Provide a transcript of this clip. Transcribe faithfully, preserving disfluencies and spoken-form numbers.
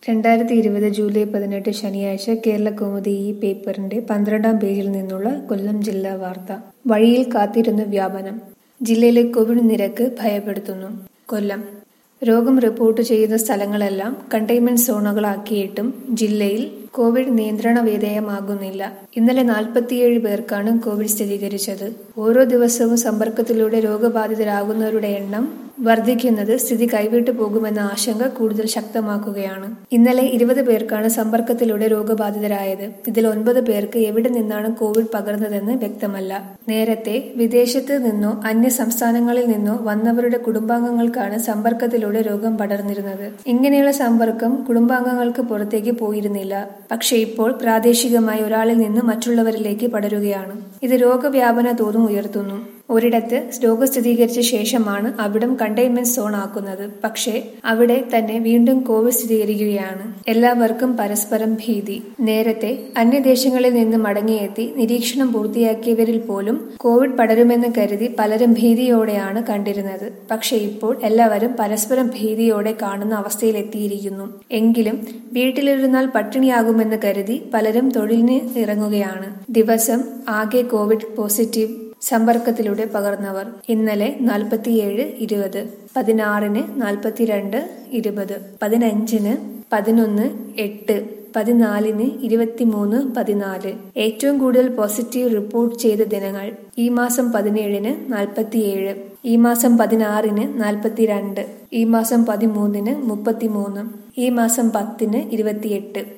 രണ്ടായിരത്തി ഇരുപത് ജൂലൈ പതിനെട്ട് ശനിയാഴ്ച കേരളകൗമുദി ഈ പേപ്പറിന്റെ പന്ത്രണ്ടാം പേജിൽ നിന്നുള്ള കൊല്ലം ജില്ലാ വാർത്ത. വഴിയിൽ കാത്തിരുന്ന് വ്യാപനം. ജില്ലയിലെ കോവിഡ് നിരക്ക് ഭയപ്പെടുത്തുന്നു. കൊല്ലം. രോഗം റിപ്പോർട്ട് ചെയ്യുന്ന സ്ഥലങ്ങളെല്ലാം കണ്ടെയ്ൻമെന്റ് സോണുകളാക്കിയിട്ടും ജില്ലയിൽ കോവിഡ് നിയന്ത്രണ വിധേയമാകുന്നില്ല. ഇന്നലെ നാൽപ്പത്തിയേഴ് പേർക്കാണ് കോവിഡ് സ്ഥിരീകരിച്ചത്. ഓരോ ദിവസവും സമ്പർക്കത്തിലൂടെ രോഗബാധിതരാകുന്നവരുടെ എണ്ണം വർദ്ധിക്കുന്നത് സ്ഥിതി കൈവിട്ടു പോകുമെന്ന ആശങ്ക കൂടുതൽ ശക്തമാക്കുകയാണ്. ഇന്നലെ ഇരുപത് പേർക്കാണ് സമ്പർക്കത്തിലൂടെ രോഗബാധിതരായത്. ഇതിൽ ഒൻപത് പേർക്ക് എവിടെ നിന്നാണ് കോവിഡ് പകർന്നതെന്ന് വ്യക്തമല്ല. നേരത്തെ വിദേശത്ത് നിന്നോ അന്യ സംസ്ഥാനങ്ങളിൽ നിന്നോ വന്നവരുടെ കുടുംബാംഗങ്ങൾക്കാണ് സമ്പർക്കത്തിലൂടെ രോഗം പടർന്നിരുന്നത്. ഇങ്ങനെയുള്ള സമ്പർക്കം കുടുംബാംഗങ്ങൾക്ക് പുറത്തേക്ക് പോയിരുന്നില്ല. പക്ഷേ ഇപ്പോൾ പ്രാദേശികമായി ഒരാളിൽ നിന്ന് മറ്റുള്ളവരിലേക്ക് പടരുകയാണ്. ഇത് രോഗവ്യാപന തോതും ഉയർത്തുന്നു. ഒരിടത്ത് രോഗം സ്ഥിരീകരിച്ച ശേഷമാണ് അവിടം കണ്ടെയ്ൻമെന്റ് സോൺ ആക്കുന്നത്. പക്ഷേ അവിടെ തന്നെ വീണ്ടും കോവിഡ് സ്ഥിരീകരിക്കുകയാണ്. എല്ലാവർക്കും പരസ്പരം ഭീതി. നേരത്തെ അന്യദേശങ്ങളിൽ നിന്ന് മടങ്ങിയെത്തി നിരീക്ഷണം പൂർത്തിയാക്കിയവരിൽ പോലും കോവിഡ് പടരുമെന്ന് കരുതി പലരും ഭീതിയോടെയാണ് കണ്ടിരുന്നത്. പക്ഷേ ഇപ്പോൾ എല്ലാവരും പരസ്പരം ഭീതിയോടെ കാണുന്ന അവസ്ഥയിലെത്തിയിരിക്കുന്നു. എങ്കിലും വീട്ടിലിരുന്നാൽ പട്ടിണിയാകുമെന്ന് കരുതി പലരും തൊഴിലിന് ഇറങ്ങുകയാണ്. ദിവസം ആകെ കോവിഡ് പോസിറ്റീവ് സമ്പർക്കത്തിലൂടെ പകർന്നവർ ഇന്നലെ നാൽപ്പത്തിയേഴ് ഇരുപത്, പതിനാറിന് നാൽപ്പത്തിരണ്ട് ഇരുപത്, പതിനഞ്ചിന് പതിനൊന്ന് എട്ട്, പതിനാലിന് ഇരുപത്തിമൂന്ന് പതിനാല്. ഏറ്റവും കൂടുതൽ പോസിറ്റീവ് റിപ്പോർട്ട് ചെയ്ത ദിനങ്ങൾ ഈ മാസം പതിനേഴിന് നാൽപ്പത്തിയേഴ്, ഈ മാസം പതിനാറിന് നാൽപ്പത്തിരണ്ട്, ഈ മാസം പതിമൂന്നിന് മുപ്പത്തിമൂന്ന്, ഈ മാസം പത്തിന് ഇരുപത്തിയെട്ട്.